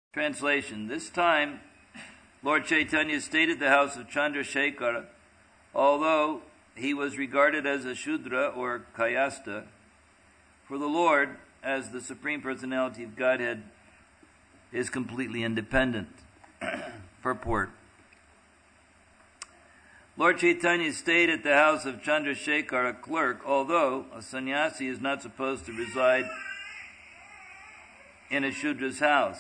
Translation. This time, Lord Chaitanya stayed at the house of Chandrasekhara, although he was regarded as a Shudra or Kayasta, for the Lord, as the Supreme Personality of Godhead, is completely independent. Purport. Lord Chaitanya stayed at the house of Chandrasekhara, a clerk, although a sannyasi is not supposed to reside in a Shudra's house.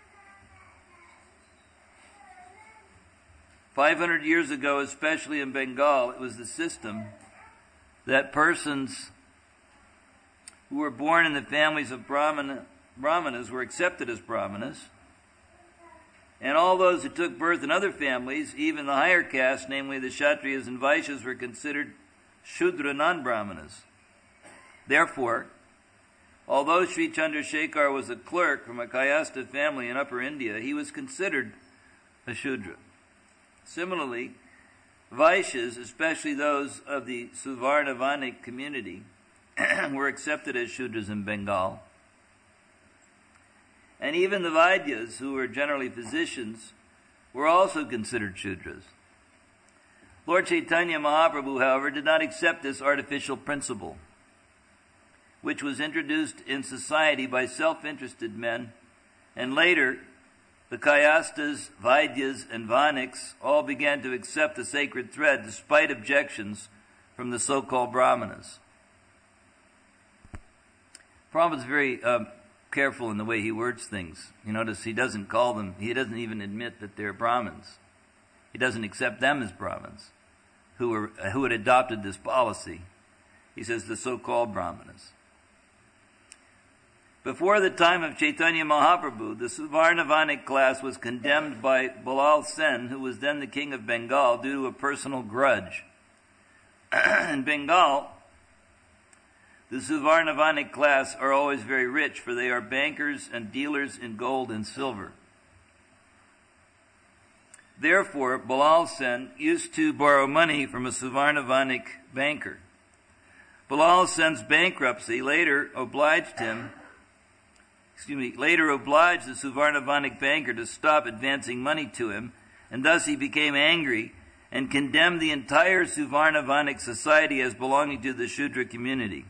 500 years ago, especially in Bengal, it was the system that persons who were born in the families of Brahmanas were accepted as Brahmanas, and all those who took birth in other families, even the higher caste, namely the Kshatriyas and Vaishyas, were considered Shudra non-Brahmanas. Therefore, although Sri Chandrasekhar was a clerk from a Kayasta family in Upper India, he was considered a Shudra. Similarly, Vaishyas, especially those of the Suvarnavanik community, were accepted as Shudras in Bengal. And even the Vaidyas, who were generally physicians, were also considered Shudras. Lord Chaitanya Mahaprabhu, however, did not accept this artificial principle, which was introduced in society by self-interested men, and later the Kayastas, Vaidyas, and Vaniks all began to accept the sacred thread despite objections from the so-called Brahmanas. Prabhupada's very careful in the way he words things. You notice he doesn't even admit that they're Brahmins. He doesn't accept them as Brahmins who had adopted this policy. He says the so-called Brahmanas. Before the time of Chaitanya Mahaprabhu, the Suvarnavanik class was condemned by Bilal Sen, who was then the king of Bengal, due to a personal grudge. In Bengal, the Suvarnavanik class are always very rich, for they are bankers and dealers in gold and silver. Therefore, Bilal Sen used to borrow money from a Suvarnavanik banker. Bilal Sen's bankruptcy later obliged the Suvarnavanik banker to stop advancing money to him, and thus he became angry and condemned the entire Suvarnavanik society as belonging to the Shudra community.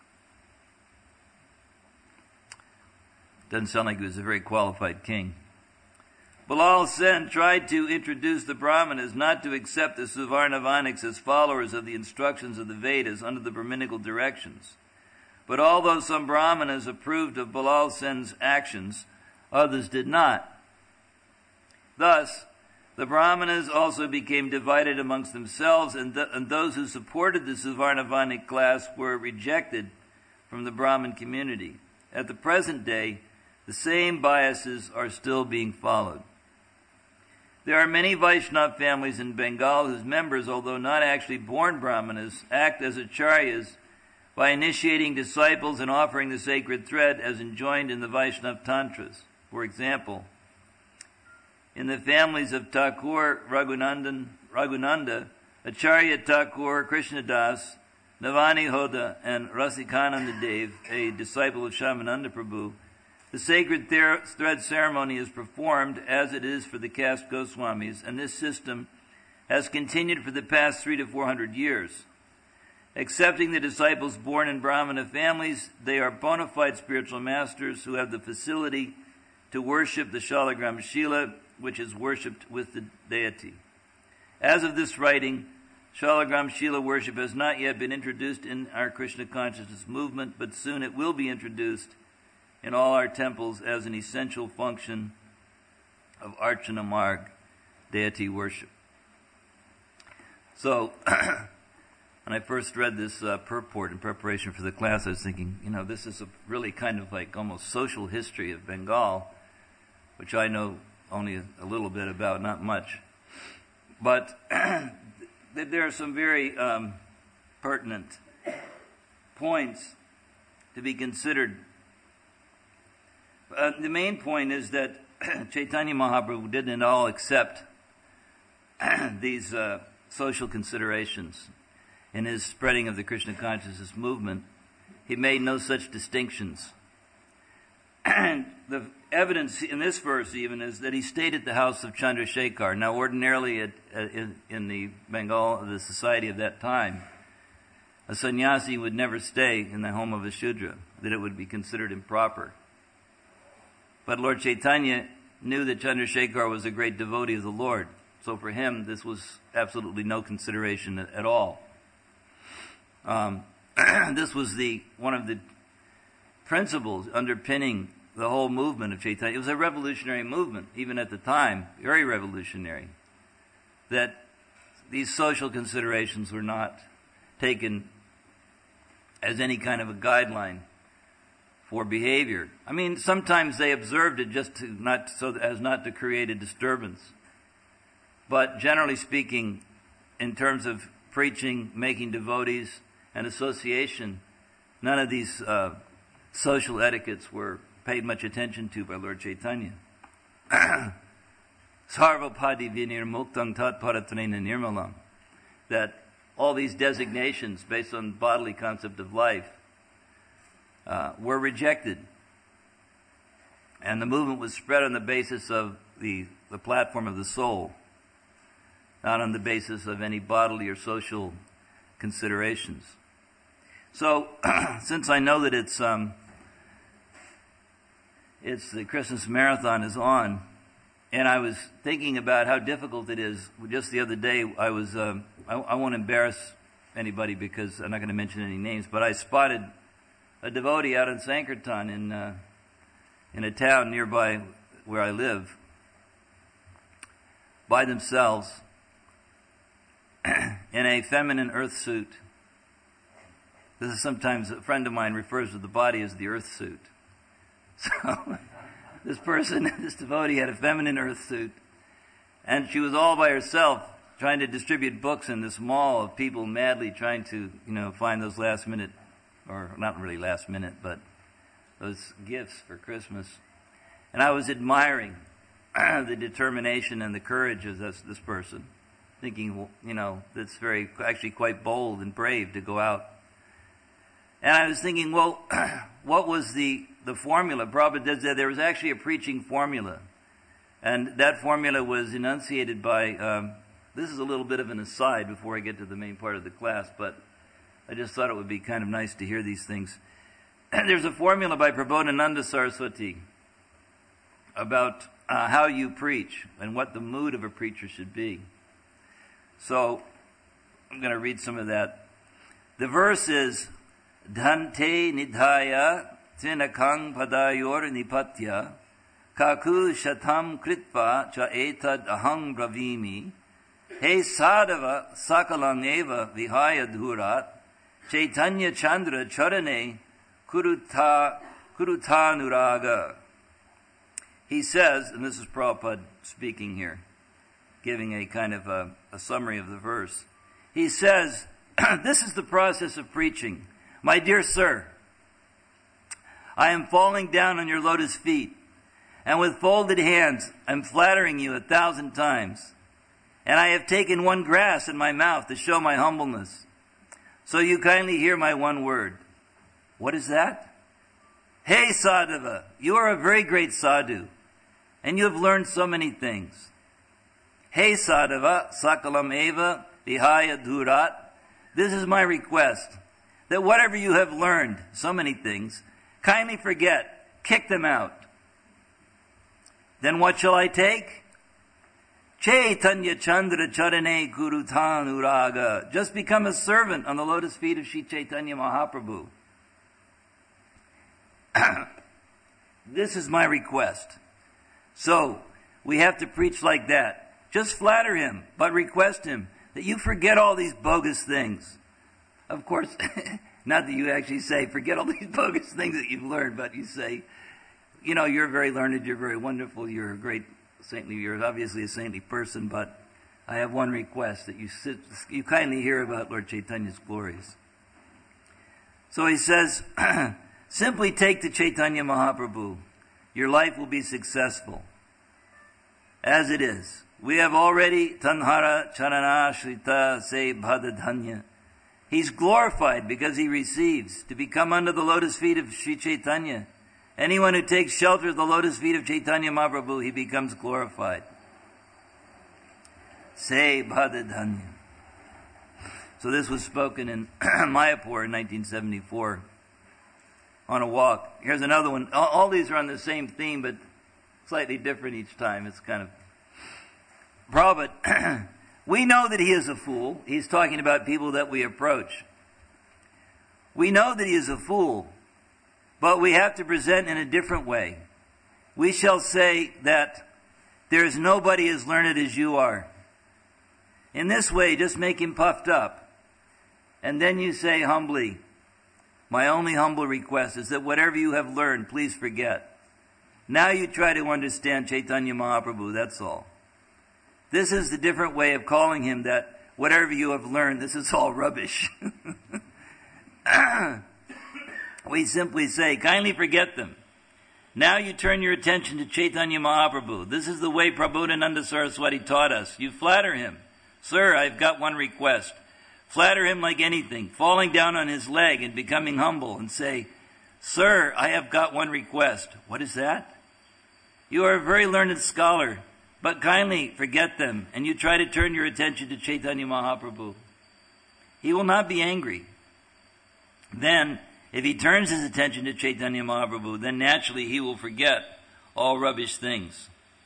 Doesn't sound like he was a very qualified king. Bilal Sen tried to introduce the Brahmanas not to accept the Suvarnavaniks as followers of the instructions of the Vedas under the Brahminical directions. But although some Brahmanas approved of Bilal Sen's actions, others did not. Thus, the Brahmanas also became divided amongst themselves, and those who supported the Suvarnavanik class were rejected from the Brahmin community. At the present day, the same biases are still being followed. There are many Vaishnava families in Bengal whose members, although not actually born Brahmanas, act as acharyas by initiating disciples and offering the sacred thread as enjoined in the Vaishnava Tantras. For example, in the families of Thakur Raghunanda, Acharya Thakur Krishnadas, Navani Hoda, and Rasikananda Dev, a disciple of Shyamananda Prabhu, the sacred thread ceremony is performed as it is for the caste Goswamis, and this system has continued for the past 300 to 400 years. Accepting the disciples born in Brahmana families, they are bona fide spiritual masters who have the facility to worship the Shalagram Shila, which is worshipped with the deity. As of this writing, Shalagram Shila worship has not yet been introduced in our Krishna consciousness movement, but soon it will be introduced in all our temples as an essential function of Archana Marg, deity worship. So, when I first read this purport in preparation for the class, I was thinking, this is a really kind of like almost social history of Bengal, which I know only a little bit about, not much. But there are some very pertinent points to be considered. The main point is that Chaitanya Mahaprabhu didn't at all accept these social considerations. In his spreading of the Krishna consciousness movement, he made no such distinctions. evidence in this verse even is that he stayed at the house of Chandrasekhar. Now, ordinarily in the Bengal, the society of that time, a sannyasi would never stay in the home of a Shudra, that it would be considered improper. But Lord Chaitanya knew that Chandrasekhar was a great devotee of the Lord, so for him this was absolutely no consideration at all. This was one of the principles underpinning the whole movement of Chaitanya. It was a revolutionary movement, even at the time, very revolutionary, that these social considerations were not taken as any kind of a guideline for behavior. I mean, sometimes they observed it just as not to create a disturbance. But generally speaking, in terms of preaching, making devotees, and association, none of these social etiquettes were paid much attention to by Lord Chaitanya. Sarvapadi vinirmuktang tatparatrena nirmalam. That all these designations based on the bodily concept of life were rejected. And the movement was spread on the basis of the platform of the soul, not on the basis of any bodily or social considerations. So, since I know that it's the Christmas Marathon is on, and I was thinking about how difficult it is. Just the other day, I won't embarrass anybody because I'm not going to mention any names, but I spotted a devotee out in Sankirtan in a town nearby where I live, by themselves, in a feminine earth suit. This is sometimes, a friend of mine refers to the body as the earth suit. So, this devotee had a feminine earth suit, and she was all by herself trying to distribute books in this mall of people madly trying to, find those last minute, or not really last minute, but those gifts for Christmas. And I was admiring the determination and the courage of this person, thinking, that's actually quite bold and brave to go out. And I was thinking, well, what was the formula? Prabhupada said there was actually a preaching formula. And that formula was enunciated by, this is a little bit of an aside before I get to the main part of the class, but I just thought it would be kind of nice to hear these things. And there's a formula by Prabodhananda Saraswati about how you preach and what the mood of a preacher should be. So, I'm going to read some of that. The verse is, Dhante nidhaya tinakang padayor nipatya kaku shatam kritva cha etad ahang bravimi he sadhava sakalang eva vihaya dhurat Chaitanya Chandra charane kurutanuraga. He says, and this is Prabhupada speaking here, giving a kind of a summary of the verse. He says, this is the process of preaching. My dear sir, I am falling down on your lotus feet, and with folded hands I'm flattering you 1,000 times, and I have taken one grass in my mouth to show my humbleness. So you kindly hear my one word. What is that? Hey Sadhava, you are a very great sadhu, and you have learned so many things. Hey Sadhava, sakalam eva vihaya dhurat. This is my request, that whatever you have learned, so many things, kindly forget, kick them out. Then what shall I take? Chaitanya Chandra Charane Kurutan Uraga. Just become a servant on the lotus feet of Sri Chaitanya Mahaprabhu. This is my request. So, we have to preach like that. Just flatter him, but request him that you forget all these bogus things. Of course, not that you actually say, forget all these bogus things that you've learned, but you say, you're very learned, you're very wonderful, you're a great saintly, you're obviously a saintly person, but I have one request, that you kindly hear about Lord Chaitanya's glories. So he says, simply take to Chaitanya Mahaprabhu. Your life will be successful. As it is. We have already Tanhara Charana Shrita Se Bhadadhanya. He's glorified because he receives. To become under the lotus feet of Sri Chaitanya Anyone who takes shelter at the lotus feet of Chaitanya Mahaprabhu, he becomes glorified. Say Bhadadhanya. So this was spoken in Mayapur in 1974 on a walk. Here's another one. All these are on the same theme, but slightly different each time. It's kind of... Prabhupada, we know that he is a fool. He's talking about people that we approach. We know that he is a fool, but we have to present in a different way. We shall say that there is nobody as learned as you are. In this way, just make him puffed up. And then you say humbly, my only humble request is that whatever you have learned, please forget. Now you try to understand Chaitanya Mahaprabhu, that's all. This is the different way of calling him that whatever you have learned, this is all rubbish. We simply say, kindly forget them. Now you turn your attention to Chaitanya Mahaprabhu. This is the way Prabodhananda Saraswati taught us. You flatter him. Sir, I've got one request. Flatter him like anything, falling down on his leg and becoming humble and say, Sir, I have got one request. What is that? You are a very learned scholar, but kindly forget them, and you try to turn your attention to Chaitanya Mahaprabhu. He will not be angry. Then, if he turns his attention to Chaitanya Mahaprabhu, then naturally he will forget all rubbish things.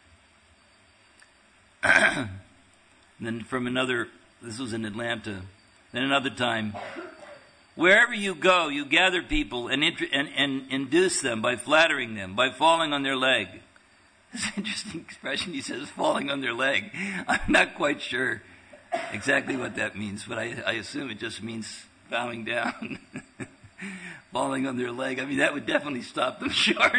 Then from another, this was in Atlanta, then another time, wherever you go, you gather people and induce them by flattering them, by falling on their leg. It's an interesting expression. He says, falling on their leg. I'm not quite sure exactly what that means, but I assume it just means bowing down. Falling on their leg. I mean, that would definitely stop them short.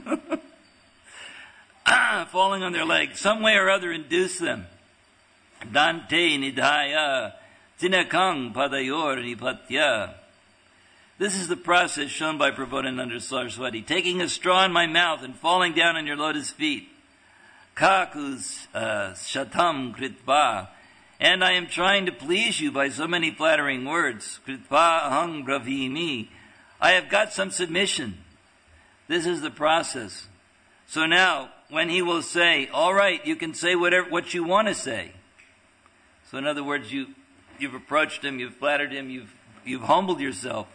Falling on their leg. Some way or other induce them. Dante nidhaya tinakang padayor nipatya. This is the process shown by Prabodhananda Saraswati. Taking a straw in my mouth and falling down on your lotus feet. Kakus shatam kritva. And I am trying to please you by so many flattering words. Kritva ahang bravimi. I have got some submission. This is the process. So now, when he will say, all right, you can say what you want to say. So in other words, you've approached him, you've flattered him, you've humbled yourself.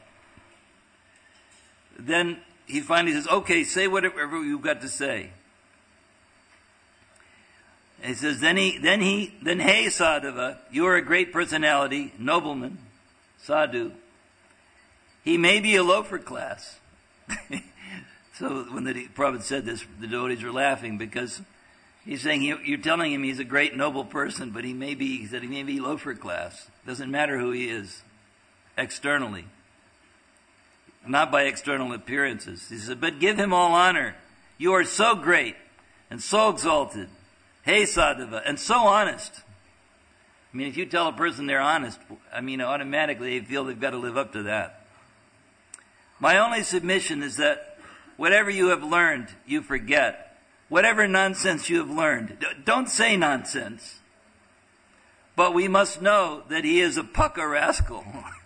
Then he finally says, okay, say whatever you've got to say. He says, then hey Sadhava, you are a great personality, nobleman, sadhu. He may be a loafer class. So when the Prabhupada said this, the devotees were laughing because he's saying you're telling him he's a great noble person, but he may be loafer class. Doesn't matter who he is externally. Not by external appearances. He said, but give him all honor. You are so great and so exalted. Hey Sadhava, and so honest. I mean, if you tell a person they're honest, automatically they feel they've got to live up to that. My only submission is that whatever you have learned, you forget. Whatever nonsense you have learned, don't say nonsense. But we must know that he is a pucka rascal.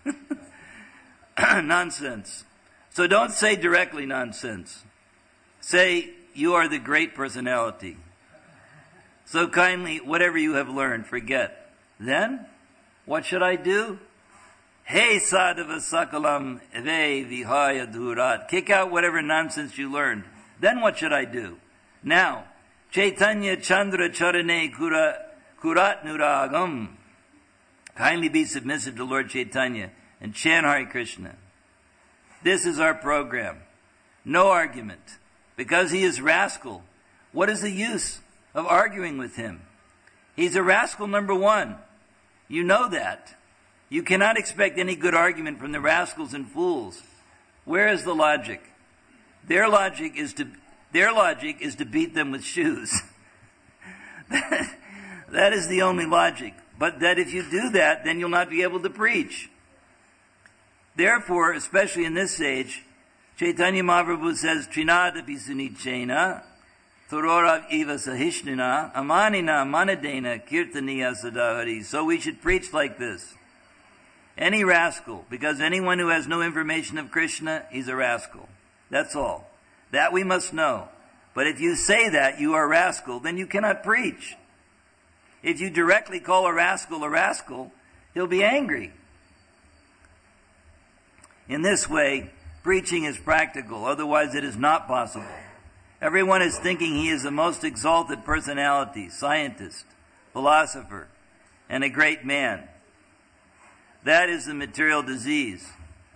Nonsense. So don't say directly nonsense. Say, you are the great personality. So kindly, whatever you have learned, forget. Then, what should I do? Hey sadhava sakalam eve vihaya dhurat. Kick out whatever nonsense you learned. Then what should I do? Now, Chaitanya Chandra Charane Kurat Nuragam. Kindly be submissive to Lord Chaitanya and chant Hare Krishna. This is our program. No argument. Because he is rascal, what is the use of arguing with him? He's a rascal number one. You know that. You cannot expect any good argument from the rascals and fools. Where is the logic? Their logic is to beat them with shoes. That is the only logic. But that if you do that, then you'll not be able to preach. Therefore, especially in this age, Chaitanya Mahaprabhu says, Trinadapi sunichena, Thororav eva sahishnina, amanina manadena, kirtaniya sadahari. So we should preach like this. Any rascal, because anyone who has no information of Krishna, he's a rascal. That's all. That we must know. But if you say that, you are a rascal, then you cannot preach. If you directly call a rascal, he'll be angry. In this way, preaching is practical, otherwise it is not possible. Everyone is thinking he is the most exalted personality, scientist, philosopher, and a great man. That is the material disease.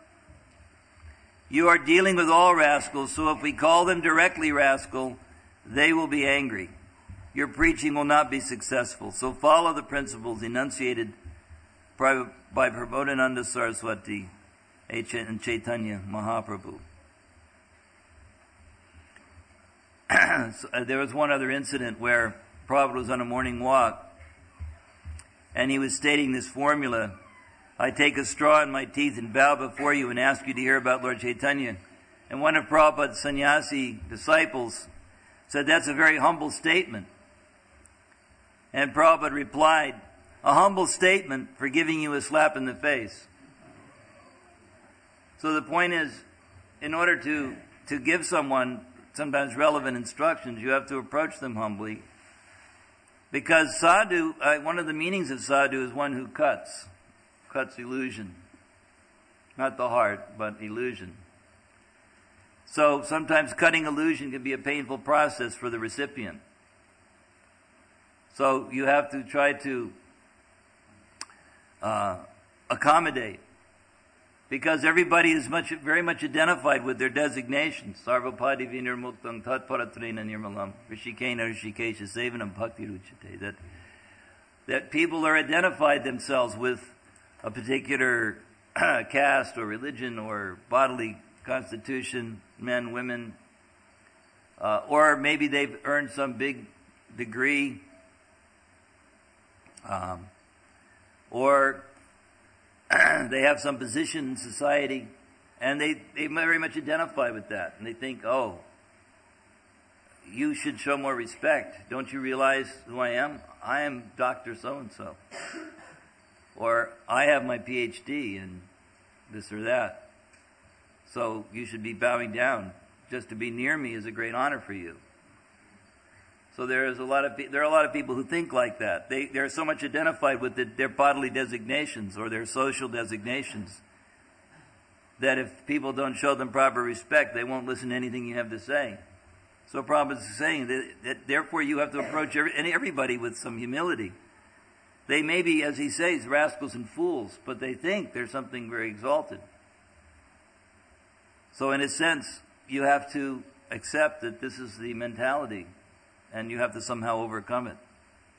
You are dealing with all rascals, so if we call them directly rascal, they will be angry. Your preaching will not be successful. So follow the principles enunciated by Prabodhananda Saraswati and Chaitanya Mahaprabhu. There was one other incident where Prabhupada was on a morning walk, and he was stating this formula: I take a straw in my teeth and bow before you and ask you to hear about Lord Chaitanya. And one of Prabhupada's sannyasi disciples said, that's a very humble statement. And Prabhupada replied, a humble statement for giving you a slap in the face. So the point is, in order to give someone sometimes relevant instructions, you have to approach them humbly. Because sadhu, one of the meanings of sadhu is one who cuts illusion. Not the heart, but illusion. So sometimes cutting illusion can be a painful process for the recipient. So you have to try to accommodate. Because everybody is very much identified with their designations. Sarvapadi vinirmuktang tatparatrena nirmalam rishikena rishikesha sevanam bhakti ruchate. That people are identified themselves with a particular caste or religion or bodily constitution, men, women, or maybe they've earned some big degree, or they have some position in society, and they very much identify with that, and they think, oh, you should show more respect. Don't you realize who I am? I am Dr. So-and-so. Or I have my PhD in this or that. So you should be bowing down. Just to be near me is a great honor for you. So there are a lot of people who think like that. They're so much identified with their bodily designations or their social designations that if people don't show them proper respect, they won't listen to anything you have to say. So Prabhupada is saying that therefore you have to approach everybody with some humility. They may be, as he says, rascals and fools, but they think they're something very exalted. So in a sense, you have to accept that this is the mentality, and you have to somehow overcome it.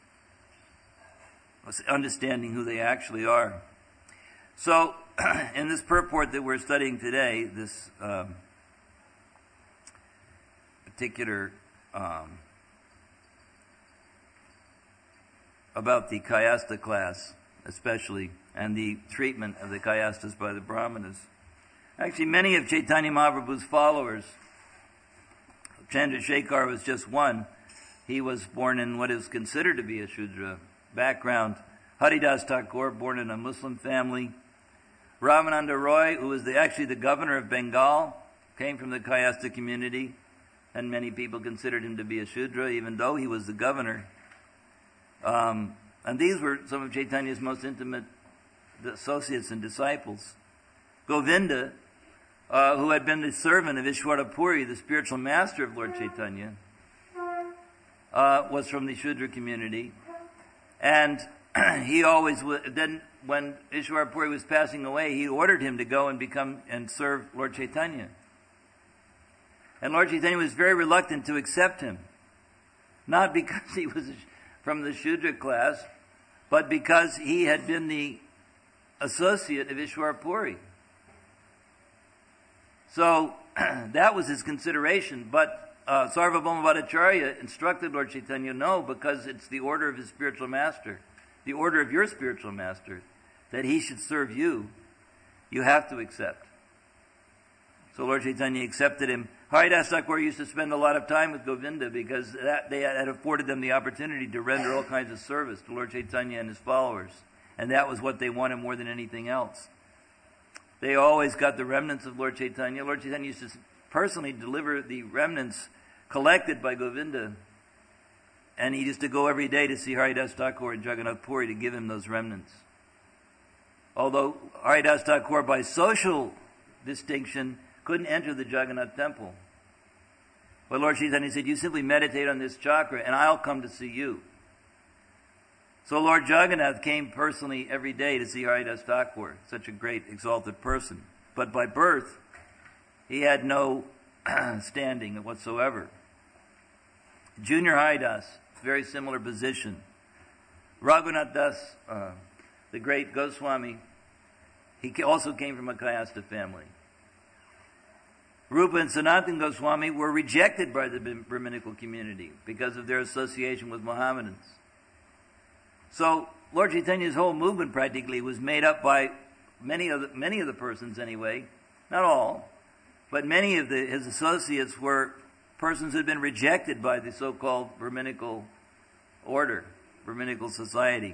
Understanding who they actually are. So, in this purport that we're studying today, this particular about the Kayastha class, especially, and the treatment of the Kayasthas by the Brahmanas. Actually, many of Chaitanya Mahaprabhu's followers, Chandrasekhar was just one. He was born in what is considered to be a Shudra background. Haridas Thakur, born in a Muslim family. Ramananda Roy, who was actually the governor of Bengal, came from the Kayastha community, and many people considered him to be a Shudra, even though he was the governor. And these were some of Chaitanya's most intimate associates and disciples. Govinda, who had been the servant of Ishwara Puri, the spiritual master of Lord Chaitanya, was from the Shudra community. And he always, then when Ishwara Puri was passing away, he ordered him to go and serve Lord Chaitanya. And Lord Chaitanya was very reluctant to accept him. Not because he was from the Shudra class, but because he had been the associate of Ishwara Puri. So that was his consideration. But Sarvabhauma Bhattacharya instructed Lord Chaitanya, no, because it's the order of his spiritual master, the order of your spiritual master, that he should serve you. You have to accept. So Lord Chaitanya accepted him. Haridas Thakur used to spend a lot of time with Govinda because they had afforded them the opportunity to render all kinds of service to Lord Chaitanya and his followers. And that was what they wanted more than anything else. They always got the remnants of Lord Chaitanya. Lord Chaitanya used to personally deliver the remnants collected by Govinda. And he used to go every day to see Haridas Thakur and Jagannath Puri to give him those remnants. Although Haridas Thakur, by social distinction, couldn't enter the Jagannath temple. But Lord Chaitanya said, you simply meditate on this chakra and I'll come to see you. So Lord Jagannath came personally every day to see Haridas Thakur, such a great exalted person. But by birth, he had no standing whatsoever. Junior Haridas, very similar position. Raghunath Das, the great Goswami, he also came from a Kayastha family. Rupa and Sanatana Goswami were rejected by the Brahminical community because of their association with Mohammedans. So Lord Chaitanya's whole movement practically was made up by many of the persons anyway, not all, but many of his associates were persons who had been rejected by the so-called Brahminical order, Brahminical society.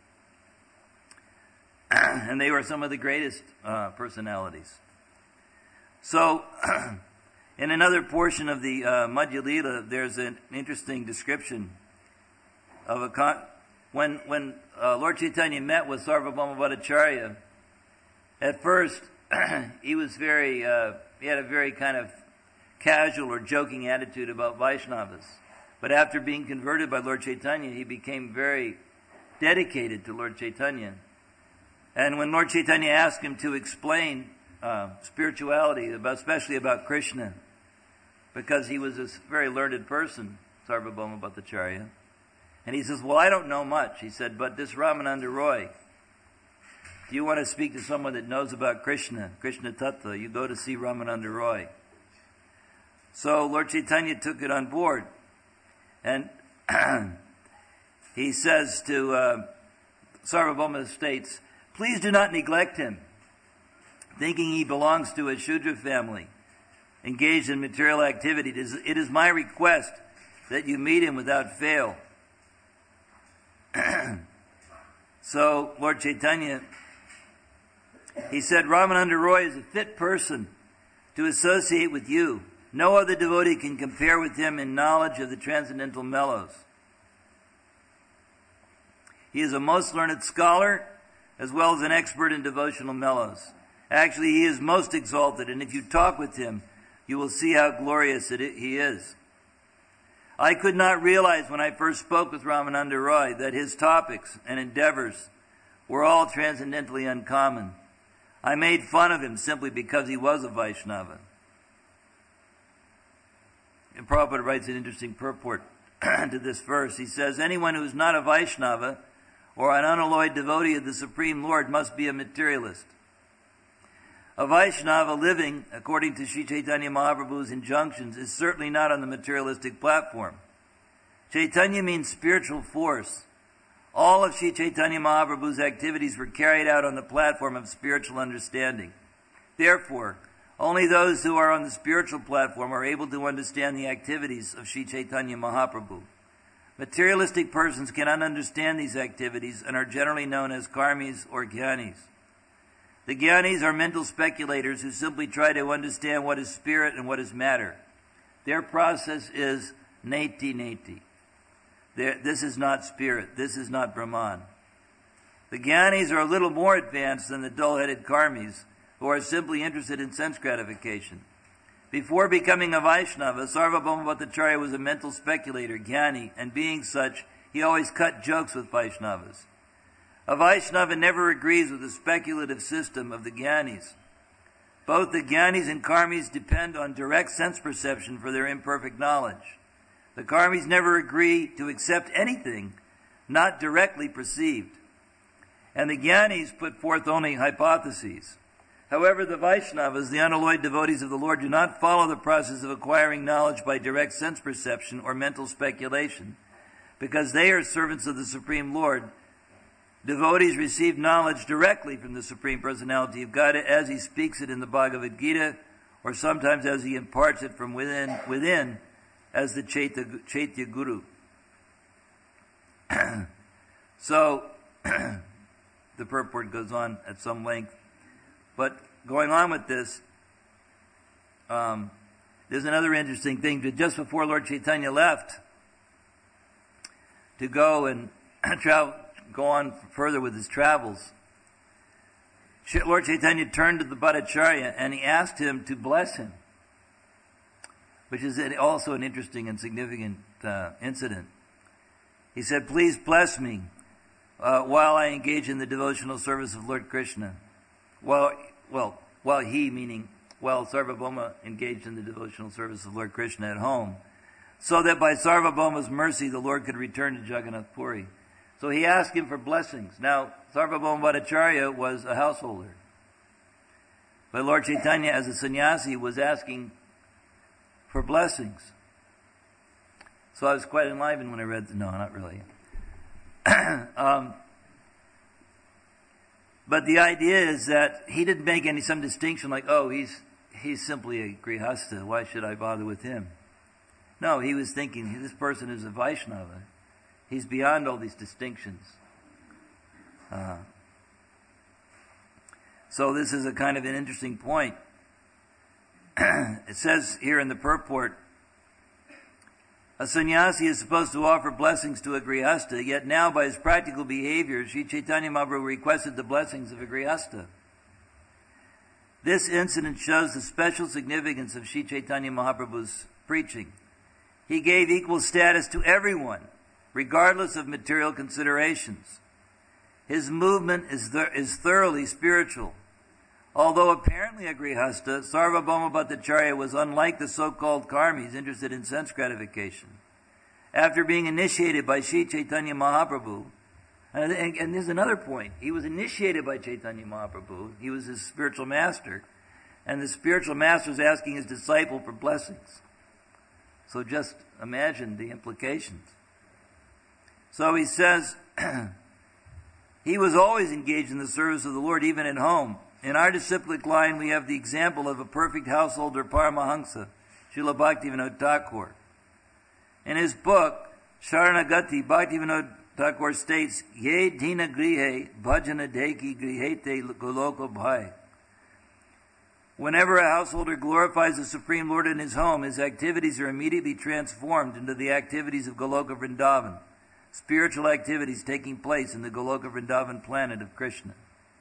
And they were some of the greatest personalities. So, in another portion of the Madhya Lila, there's an interesting description of when Lord Chaitanya met with Sarvabhauma Bhattacharya. At first, he had a very kind of casual or joking attitude about Vaishnavas. But after being converted by Lord Chaitanya, he became very dedicated to Lord Chaitanya. And when Lord Chaitanya asked him to explain spirituality, especially about Krishna, because he was a very learned person, Sarvabhauma Bhattacharya, and he says, well, I don't know much. He said, but this Ramananda Roy, if you want to speak to someone that knows about Krishna Tattva, you go to see Ramananda Roy. So Lord Chaitanya took it on board. And he says to Sarvabhauma states, please do not neglect him, thinking he belongs to a Shudra family, engaged in material activity. It is my request that you meet him without fail. So Lord Chaitanya, he said, Ramananda Roy is a fit person to associate with you. No other devotee can compare with him in knowledge of the transcendental mellows. He is a most learned scholar, as well as an expert in devotional mellows. Actually, he is most exalted, and if you talk with him, you will see how glorious he is. I could not realize when I first spoke with Ramananda Roy that his topics and endeavors were all transcendently uncommon. I made fun of him simply because he was a Vaishnava. And Prabhupada writes an interesting purport to this verse. He says, anyone who is not a Vaishnava or an unalloyed devotee of the Supreme Lord must be a materialist. A Vaishnava living according to Sri Chaitanya Mahaprabhu's injunctions is certainly not on the materialistic platform. Chaitanya means spiritual force. All of Sri Chaitanya Mahaprabhu's activities were carried out on the platform of spiritual understanding. Therefore, only those who are on the spiritual platform are able to understand the activities of Sri Chaitanya Mahaprabhu. Materialistic persons cannot understand these activities and are generally known as karmis or jnanis. The jnanis are mental speculators who simply try to understand what is spirit and what is matter. Their process is neti. This is not spirit. This is not Brahman. The jnanis are a little more advanced than the dull-headed karmis, who are simply interested in sense gratification. Before becoming a Vaishnava, Sarvabhauma Bhattacharya was a mental speculator, jnani, and being such, he always cut jokes with Vaishnavas. A Vaishnava never agrees with the speculative system of the jnanis. Both the jnanis and karmis depend on direct sense perception for their imperfect knowledge. The karmis never agree to accept anything not directly perceived. And the jnanis put forth only hypotheses. However, the Vaishnavas, the unalloyed devotees of the Lord, do not follow the process of acquiring knowledge by direct sense perception or mental speculation, because they are servants of the Supreme Lord. Devotees receive knowledge directly from the Supreme Personality of God as he speaks it in the Bhagavad Gita, or sometimes as he imparts it from within as the Chaitya Guru. So, the purport goes on at some length. But going on with this, there's another interesting thing. Just before Lord Chaitanya left to go and go on further with his travels, Lord Chaitanya turned to the Bhattacharya and he asked him to bless him, which is also an interesting and significant incident. He said, "Please bless me while I engage in the devotional service of Lord Krishna." While Sarvabhauma engaged in the devotional service of Lord Krishna at home, so that by Sarvabhauma's mercy the Lord could return to Jagannath Puri. So he asked him for blessings. Now, Sarvabhauma Bhattacharya was a householder, but Lord Chaitanya, as a sannyasi, was asking for blessings. So I was quite enlivened when I read no, not really. But the idea is that he didn't make some distinction like, oh, he's simply a grihastha, why should I bother with him? No, he was thinking, this person is a Vaishnava. He's beyond all these distinctions. So this is a kind of an interesting point. It says here in the purport, a sannyasi is supposed to offer blessings to a grihastha, yet now by his practical behavior, Sri Chaitanya Mahaprabhu requested the blessings of a grihastha. This incident shows the special significance of Sri Chaitanya Mahaprabhu's preaching. He gave equal status to everyone, regardless of material considerations. His movement is thoroughly spiritual. Although apparently a grihastha, Sarvabhauma Bhattacharya was unlike the so-called karmis interested in sense gratification. After being initiated by Sri Chaitanya Mahaprabhu, and there's another point, he was initiated by Chaitanya Mahaprabhu, he was his spiritual master, and the spiritual master is asking his disciple for blessings. So just imagine the implications. So he says, he was always engaged in the service of the Lord, even at home. In our disciplic line, we have the example of a perfect householder, Paramahansa, Srila Bhaktivinoda Thakur. In his book, Sharanagati, Bhaktivinoda Thakur states, Ye dina grihe bhajana deki grihete goloko bhai. Whenever a householder glorifies the Supreme Lord in his home, his activities are immediately transformed into the activities of Goloka Vrindavan, spiritual activities taking place in the Goloka Vrindavan planet of Krishna.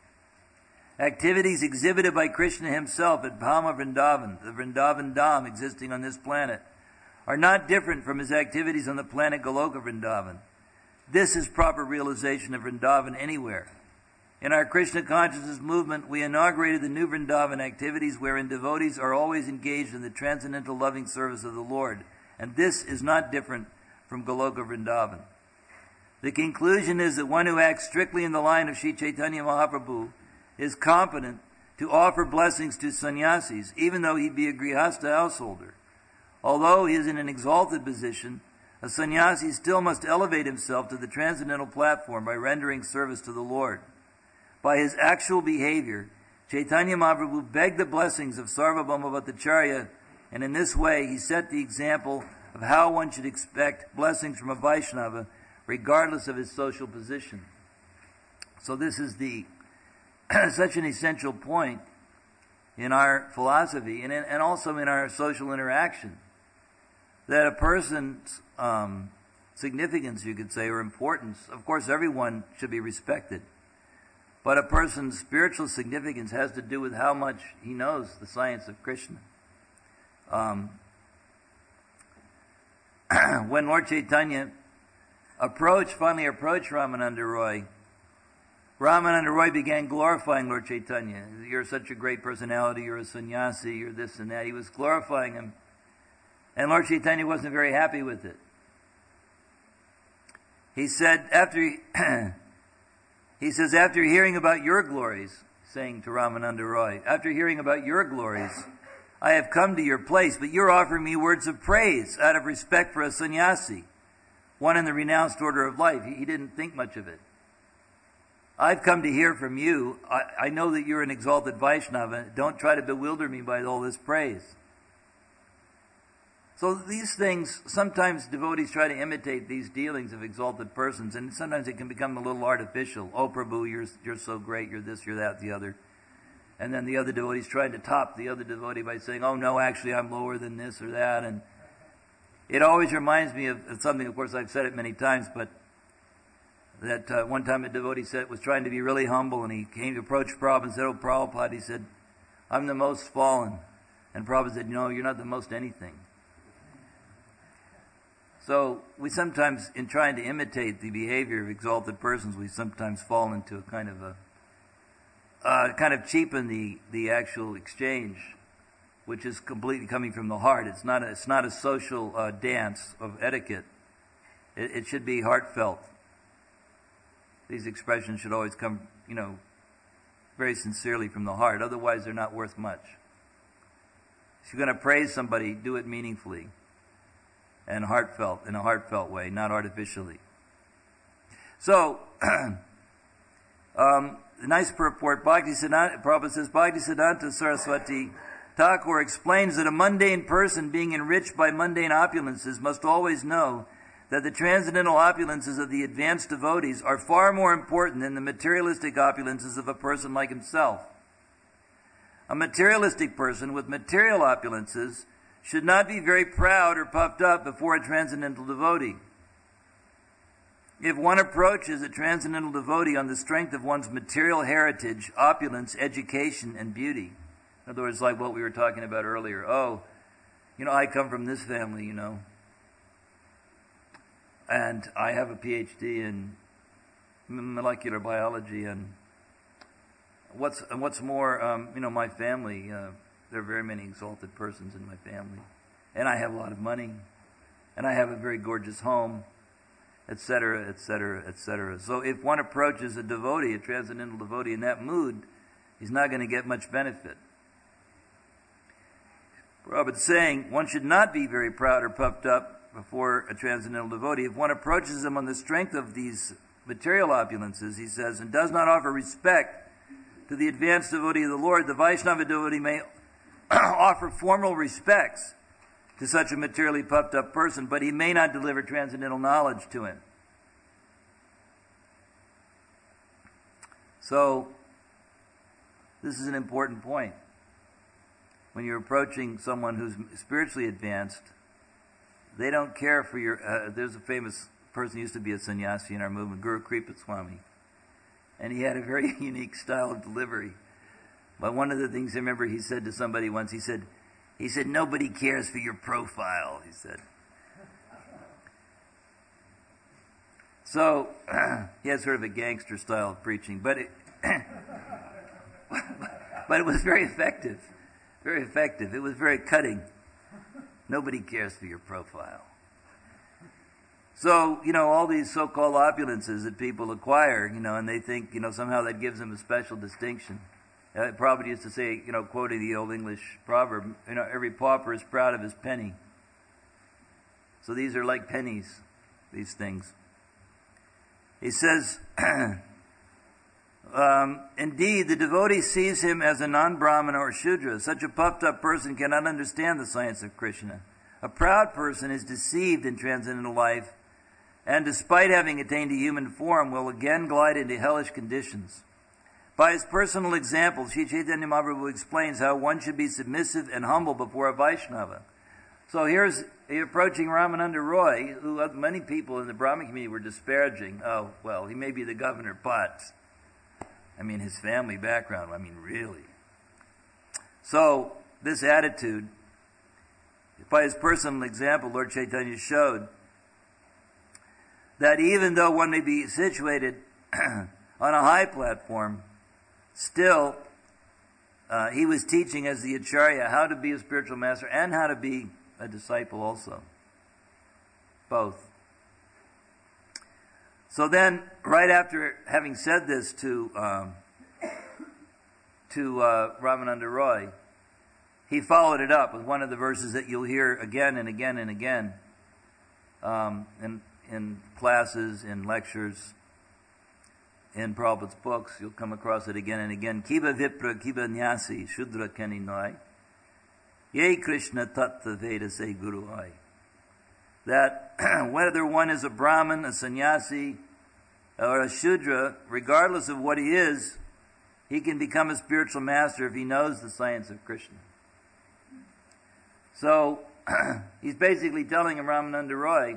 Activities exhibited by Krishna himself at Bhama Vrindavan, the Vrindavan Dham existing on this planet, are not different from his activities on the planet Goloka Vrindavan. This is proper realization of Vrindavan anywhere. In our Krishna consciousness movement, we inaugurated the new Vrindavan activities wherein devotees are always engaged in the transcendental loving service of the Lord. And this is not different from Goloka Vrindavan. The conclusion is that one who acts strictly in the line of Sri Chaitanya Mahaprabhu is competent to offer blessings to sannyasis, even though he be a grihastha householder. Although he is in an exalted position, a sannyasi still must elevate himself to the transcendental platform by rendering service to the Lord. By his actual behavior, Chaitanya Mahaprabhu begged the blessings of Sarvabhauma Bhattacharya, and in this way he set the example of how one should expect blessings from a Vaishnava, regardless of his social position. So this is such an essential point in our philosophy and also in our social interaction, that a person's significance, you could say, or importance, of course everyone should be respected, but a person's spiritual significance has to do with how much he knows the science of Krishna. When Lord Chaitanya finally approached Ramananda Roy, Ramananda Roy began glorifying Lord Chaitanya. You're such a great personality, you're a sannyasi, you're this and that. He was glorifying him. And Lord Chaitanya wasn't very happy with it. He said, after hearing about your glories, saying to Ramananda Roy, after hearing about your glories, I have come to your place, but you're offering me words of praise out of respect for a sannyasi, one in the renounced order of life. He didn't think much of it. I've come to hear from you. I know that you're an exalted Vaishnava. Don't try to bewilder me by all this praise. So these things, sometimes devotees try to imitate these dealings of exalted persons, and sometimes it can become a little artificial. Oh, Prabhu, you're so great, you're this, you're that, the other. and then the other devotee's trying to top the other devotee by saying, oh no, actually I'm lower than this or that. And it always reminds me of something, of course I've said it many times, but that one time a devotee was trying to be really humble, and he came to approach Prabhupada and said, oh Prabhupada, he said, I'm the most fallen. And Prabhupada said, no, you're not the most anything. So we sometimes, in trying to imitate the behavior of exalted persons, we sometimes fall into a kind of cheapen the actual exchange, which is completely coming from the heart. It's not a social dance of etiquette. It should be heartfelt. These expressions should always come, very sincerely from the heart. Otherwise, they're not worth much. If you're going to praise somebody, do it meaningfully and heartfelt, in a heartfelt way, not artificially. So, nice purport. Prabhupada says, Bhaktisiddhanta Saraswati Thakur explains that a mundane person being enriched by mundane opulences must always know that the transcendental opulences of the advanced devotees are far more important than the materialistic opulences of a person like himself. A materialistic person with material opulences should not be very proud or puffed up before a transcendental devotee. If one approaches a transcendental devotee on the strength of one's material heritage, opulence, education, and beauty, in other words, like what we were talking about earlier, I come from this family, and I have a PhD in molecular biology, and what's more, my family, there are very many exalted persons in my family, and I have a lot of money, and I have a very gorgeous home, etc., etc., etc. So if one approaches a devotee, a transcendental devotee, in that mood, he's not going to get much benefit. Prabhupada's saying one should not be very proud or puffed up before a transcendental devotee. If one approaches him on the strength of these material opulences, he says, and does not offer respect to the advanced devotee of the Lord, the Vaishnava devotee may offer formal respects to such a materially puffed up person, but he may not deliver transcendental knowledge to him. So, this is an important point. When you're approaching someone who's spiritually advanced, they don't care for your... there's a famous person who used to be a sannyasi in our movement, Guru Kripa Swami. And he had a very unique style of delivery. But one of the things I remember he said to somebody once, he said, nobody cares for your profile, he said. So, he had sort of a gangster style of preaching, but it was very effective. Very effective. It was very cutting. Nobody cares for your profile. So, all these so-called opulences that people acquire, and they think, somehow that gives them a special distinction. Prabhupada used to say, quoting the old English proverb, every pauper is proud of his penny. So these are like pennies, these things. He says, indeed, the devotee sees him as a non-Brahmana or Shudra. Such a puffed-up person cannot understand the science of Krishna. A proud person is deceived in transcendental life, and despite having attained a human form, will again glide into hellish conditions. By his personal example, Sri Chaitanya Mahaprabhu explains how one should be submissive and humble before a Vaishnava. So here's approaching Ramananda Roy, who many people in the Brahmin community were disparaging. Oh, well, he may be the governor, but... his family background, really. So, this attitude, by his personal example, Lord Chaitanya showed that even though one may be situated on a high platform, still, he was teaching as the Acharya how to be a spiritual master and how to be a disciple also. Both. So then, right after having said this to Ramananda Roy, he followed it up with one of the verses that you'll hear again and again and again in classes, in lectures, in Prabhupada's books. You'll come across it again and again. Kiba vipra, kiba nyasi, shudra kani noi, ye Krishna tattva veda se guru ai. That whether one is a Brahmin, a sannyasi, or a Shudra, regardless of what he is, he can become a spiritual master if he knows the science of Krishna. So, he's basically telling him, Ramananda Roy,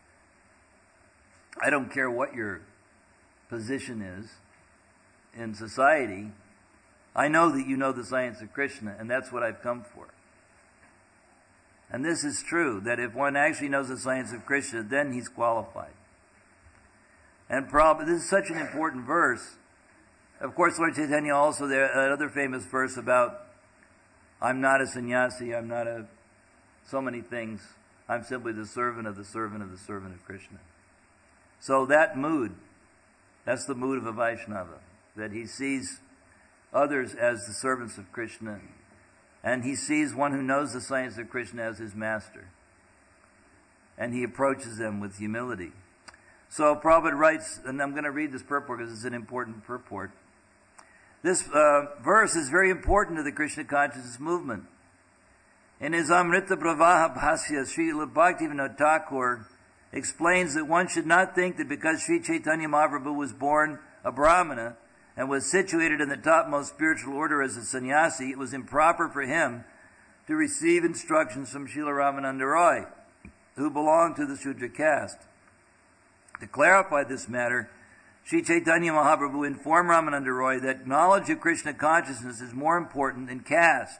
I don't care what your position is in society, I know that you know the science of Krishna, and that's what I've come for. And this is true, that if one actually knows the science of Krishna, then he's qualified. And this is such an important verse. Of course, Lord Chaitanya also, there another famous verse about, I'm not a sannyasi, I'm not so many things. I'm simply the servant of the servant of the servant of Krishna. So that mood, that's the mood of a Vaishnava, that he sees others as the servants of Krishna, and he sees one who knows the science of Krishna as his master. And he approaches them with humility. So Prabhupada writes, and I'm going to read this purport because it's an important purport. This verse is very important to the Krishna consciousness movement. In his Amrita Pravaha Bhasya, Srila Bhaktivinoda Thakur explains that one should not think that because Sri Chaitanya Mahaprabhu was born a Brahmana and was situated in the topmost spiritual order as a sannyasi, it was improper for him to receive instructions from Srila Ramananda Roy, who belonged to the Shudra caste. To clarify this matter, Sri Chaitanya Mahaprabhu informed Ramananda Roy that knowledge of Krishna consciousness is more important than caste.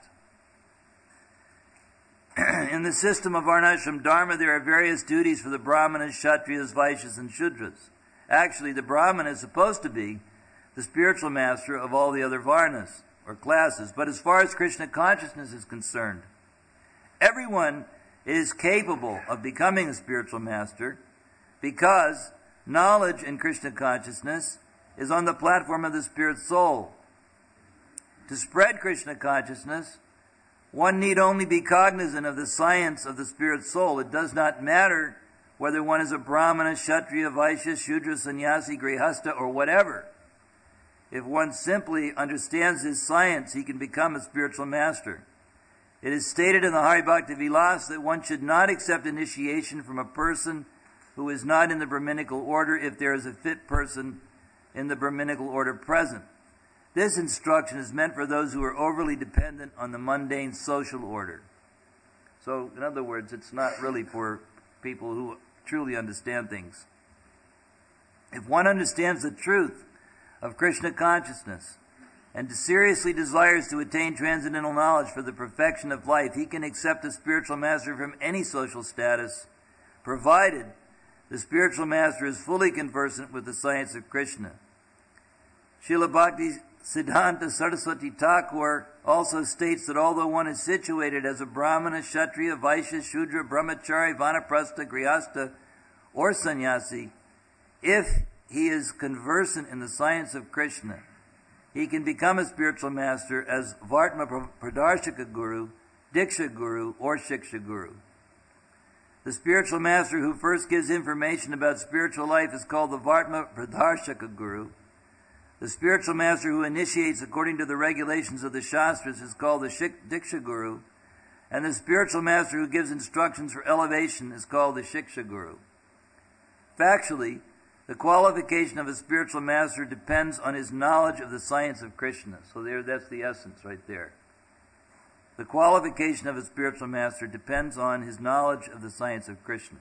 In the system of Varnashram Dharma, there are various duties for the Brahmanas, Kshatriyas, Vaishyas, and Shudras. Actually, the Brahmana is supposed to be the spiritual master of all the other Varnas, or classes. But as far as Krishna consciousness is concerned, everyone is capable of becoming a spiritual master because knowledge in Krishna consciousness is on the platform of the spirit soul. To spread Krishna consciousness, one need only be cognizant of the science of the spirit soul. It does not matter whether one is a Brahmana, Kshatriya, Vaishya, Shudra, Sannyasi, Grihastha, or whatever. If one simply understands his science, he can become a spiritual master. It is stated in the Hari Bhakti Vilas that one should not accept initiation from a person who is not in the Brahminical order if there is a fit person in the Brahminical order present. This instruction is meant for those who are overly dependent on the mundane social order. So, in other words, it's not really for people who truly understand things. If one understands the truth of Krishna consciousness and seriously desires to attain transcendental knowledge for the perfection of life, he can accept a spiritual master from any social status, provided the spiritual master is fully conversant with the science of Krishna. Srila Bhakti Siddhanta Saraswati Thakur also states that although one is situated as a Brahmana, Kshatriya, Vaishya, Shudra, Brahmachari, Vanaprastha, Grihastha, or Sannyasi, if he is conversant in the science of Krishna, he can become a spiritual master as Vartma Pradarshaka Guru, Diksha Guru, or Shiksha Guru. The spiritual master who first gives information about spiritual life is called the Vartma Pradarshaka Guru. The spiritual master who initiates according to the regulations of the Shastras is called the Diksha Guru, and the spiritual master who gives instructions for elevation is called the Shiksha Guru. Factually, the qualification of a spiritual master depends on his knowledge of the science of Krishna. So that's the essence right there. The qualification of a spiritual master depends on his knowledge of the science of Krishna.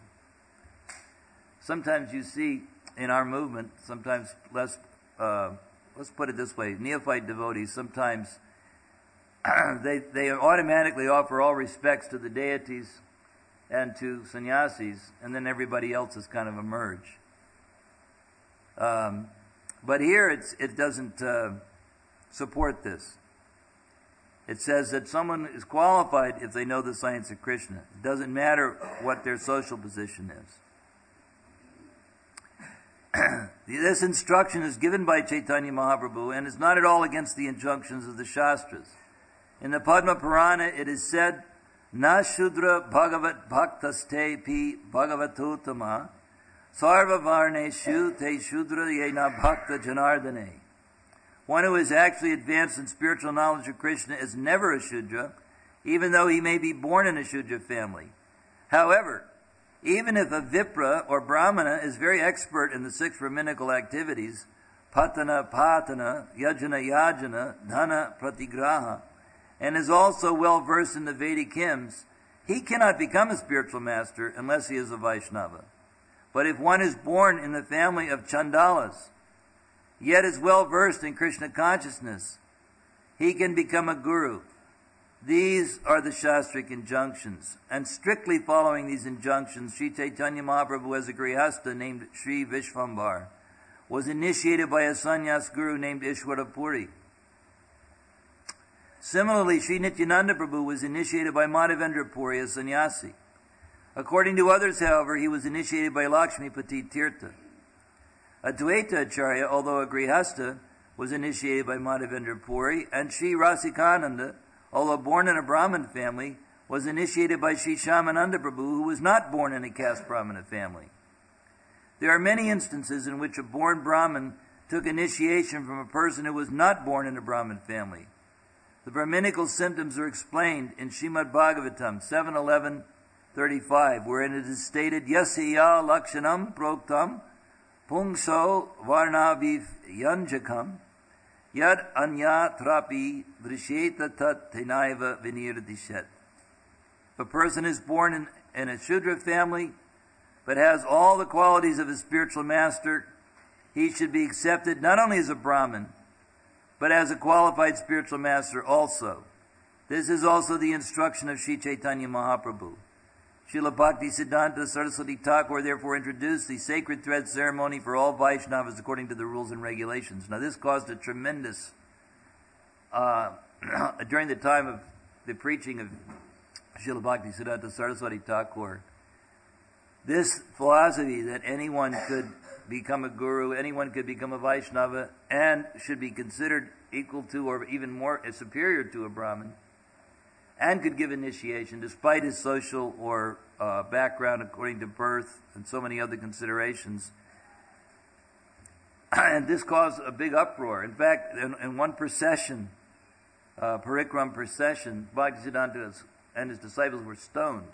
Sometimes you see in our movement, sometimes let's put it this way, neophyte devotees, sometimes they automatically offer all respects to the deities and to sannyasis, and then everybody else is kind of a merge. But here it doesn't support this. It says that someone is qualified if they know the science of Krishna. It doesn't matter what their social position is. This instruction is given by Chaitanya Mahaprabhu and is not at all against the injunctions of the Shastras. In the Padma Purana it is said, Na Shudra Bhagavat Bhaktaste Pi Bhagavatutama Sarva Varneshu Te Shudra Yena Bhakta Janardane. One who is actually advanced in spiritual knowledge of Krishna is never a Shudra, even though he may be born in a Shudra family. However, even if a Vipra or Brahmana is very expert in the 6 Brahminical activities, patana patana, yajana yajana, dhana pratigraha, and is also well versed in the Vedic hymns, he cannot become a spiritual master unless he is a Vaishnava. But if one is born in the family of Chandalas, yet is well versed in Krishna consciousness, he can become a guru. These are the Shastric injunctions. And strictly following these injunctions, Sri Chaitanya Mahaprabhu, as a Grihastha named Sri Vishvambar, was initiated by a sannyas guru named Ishwarapuri. Similarly, Sri Nityananda Prabhu was initiated by Madhavendra Puri, a sannyasi. According to others, however, he was initiated by Lakshmipati Tirtha. Advaita Acharya, although a Grihastha, was initiated by Madhavendra Puri, and Sri Rasikananda, although born in a Brahmin family, was initiated by Sri Shyamananda Prabhu, who was not born in a caste Brahmana family. There are many instances in which a born Brahmin took initiation from a person who was not born in a Brahmin family. The Brahminical symptoms are explained in Srimad Bhagavatam 7:11-35, wherein it is stated, Yasya lakshanam proktam pungso varnaviv yanjakam yad anya trapi drishyeta tat tenaiva vinirdishet. If a person is born in a Shudra family, but has all the qualities of a spiritual master, he should be accepted not only as a Brahmin, but as a qualified spiritual master also. This is also the instruction of Sri Chaitanya Mahaprabhu. Srila Bhakti Siddhanta Saraswati Thakur therefore introduced the sacred thread ceremony for all Vaishnavas according to the rules and regulations. Now this caused a tremendous, during the time of the preaching of Srila Bhakti Siddhanta Saraswati Thakur, this philosophy that anyone could become a guru, anyone could become a Vaishnava, and should be considered equal to or even more superior to a Brahmin, and could give initiation despite his social or background according to birth and so many other considerations. And this caused a big uproar. In fact, in one procession, Parikram procession, Bhaktisiddhanta and his disciples were stoned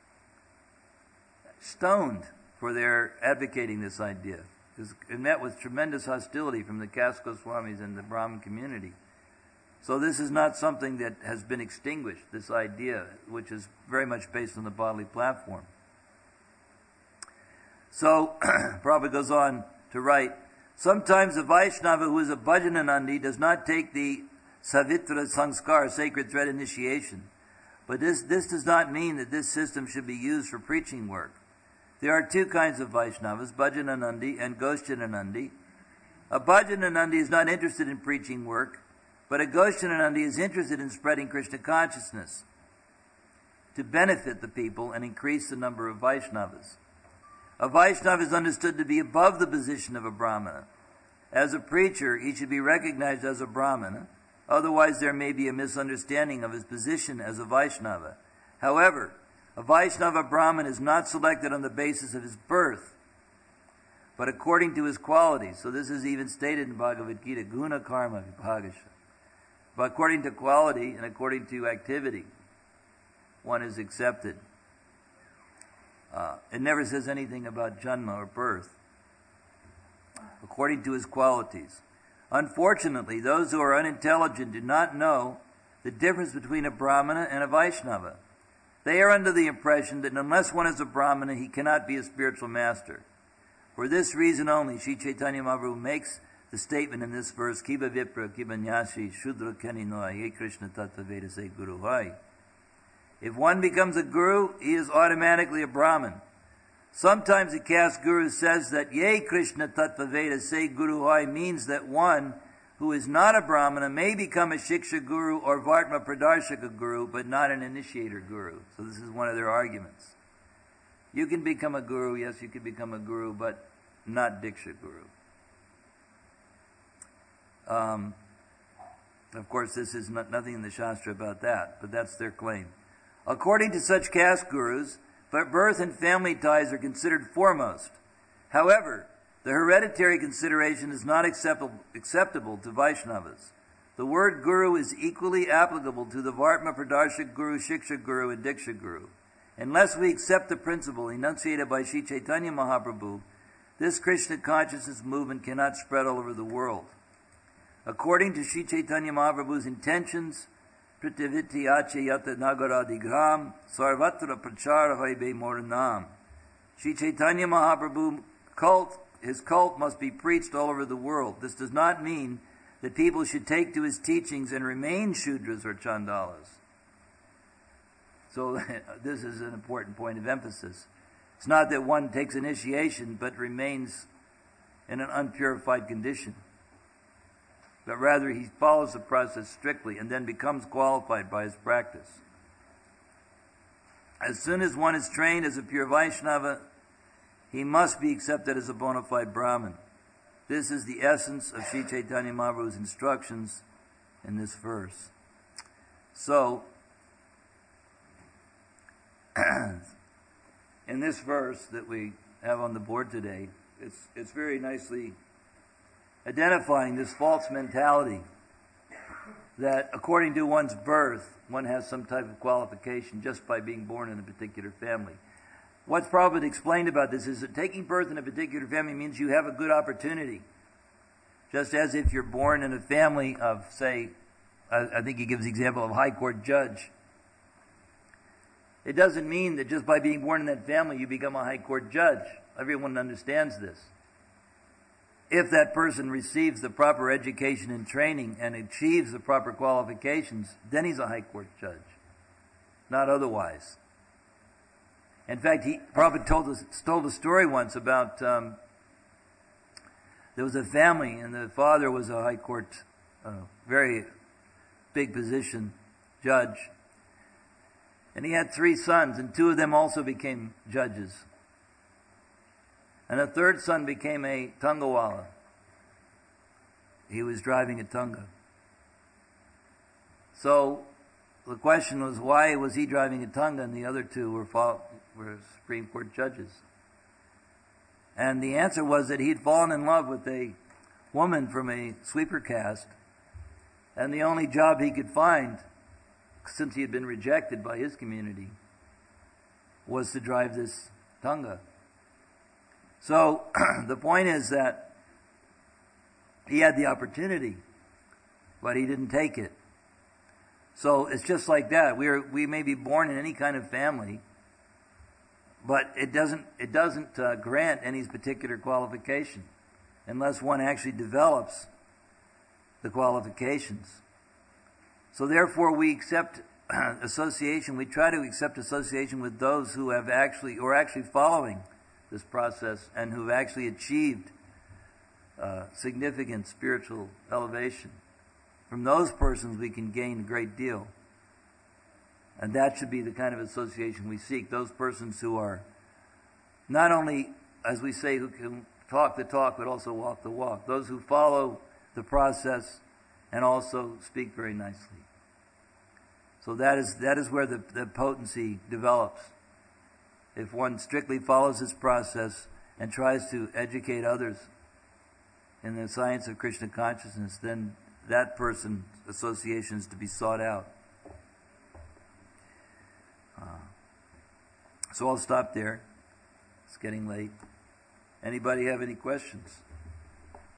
for their advocating this idea. It met with tremendous hostility from the caste Goswamis and the Brahmin community. So this is not something that has been extinguished, this idea, which is very much based on the bodily platform. So, Prabhupada goes on to write, sometimes a Vaishnava who is a Bhajananandi does not take the Savitra Sanskar, sacred thread initiation. But this does not mean that this system should be used for preaching work. There are two kinds of Vaishnavas, Bhajananandi and Goshtananandi. A Bhajananandi is not interested in preaching work, but a Goshtananandi is interested in spreading Krishna consciousness to benefit the people and increase the number of Vaishnavas. A Vaishnava is understood to be above the position of a Brahmana. As a preacher, he should be recognized as a Brahmana, otherwise there may be a misunderstanding of his position as a Vaishnava. However, a Vaishnava Brahmin is not selected on the basis of his birth, but according to his qualities. So this is even stated in Bhagavad Gita, Guna Karma Vibhagasha. But according to quality and according to activity, one is accepted. It never says anything about Janma or birth. According to his qualities. Unfortunately, those who are unintelligent do not know the difference between a Brahmana and a Vaishnava. They are under the impression that unless one is a Brahmana, he cannot be a spiritual master. For this reason only, Sri Chaitanya Mahaprabhu makes the statement in this verse, Kiba Vipra, Kiba Nyasi, Shudra Keninoy, Ye Krishna Tattva Veda Se Guru Hai. If one becomes a guru, he is automatically a Brahmin. Sometimes the caste guru says that Ye Krishna Tattva Veda Se Guru Hai means that one who is not a Brahmana may become a Shiksha guru or Vartma Pradarshaka guru, but not an initiator guru. So this is one of their arguments. You can become a guru, yes, you can become a guru, but not Diksha guru. Of course, this is nothing in the Shastra about that, but that's their claim. According to such caste gurus, birth and family ties are considered foremost. However, the hereditary consideration is not acceptable to Vaishnavas. The word guru is equally applicable to the Vartma Pradarshak guru, Shiksha guru, and Diksha guru. Unless we accept the principle enunciated by Sri Chaitanya Mahaprabhu, This Krishna consciousness movement cannot spread all over the world. According to Sri Chaitanya Mahaprabhu's intentions, Prithiviti Achayata Nagaradigram Sarvatra Prachara Vaibe Moranam. Sri Chaitanya Mahaprabhu his cult must be preached all over the world. This does not mean that people should take to his teachings and remain Shudras or Chandalas. So this is an important point of emphasis. It's not that one takes initiation but remains in an unpurified condition, but rather he follows the process strictly and then becomes qualified by his practice. As soon as one is trained as a pure Vaishnava, he must be accepted as a bona fide Brahmin. This is the essence of Sri Chaitanya Mahaprabhu's instructions in this verse. So, in this verse that we have on the board today, it's very nicely identifying this false mentality that according to one's birth, one has some type of qualification just by being born in a particular family. What's probably explained about this is that taking birth in a particular family means you have a good opportunity. Just as if you're born in a family of, say, I think he gives the example of a high court judge. It doesn't mean that just by being born in that family you become a high court judge. Everyone understands this. If that person receives the proper education and training and achieves the proper qualifications, then he's a high court judge. Not otherwise. In fact, Prabhupada told a story once about there was a family and the father was a high court, very big position judge. And he had 3 sons, and 2 of them also became judges. And a third son became a Tungawala. He was driving a Tunga. So the question was, why was he driving a Tunga and the other 2 were Supreme Court judges? And the answer was that he'd fallen in love with a woman from a sweeper caste, and the only job he could find, since he had been rejected by his community, was to drive this Tunga. So the point is that he had the opportunity, but he didn't take it. So it's just like that. We may be born in any kind of family, but it doesn't grant any particular qualification unless one actually develops the qualifications. So therefore we accept association, we try to accept association with those who are actually following this process and who've actually achieved significant spiritual elevation. From those persons we can gain a great deal. And that should be the kind of association we seek. Those persons who are not only, as we say, who can talk the talk but also walk the walk. Those who follow the process and also speak very nicely. So that is where the potency develops. If one strictly follows this process and tries to educate others in the science of Krishna consciousness, then that person's association is to be sought out. So I'll stop there. It's getting late. Anybody have any questions?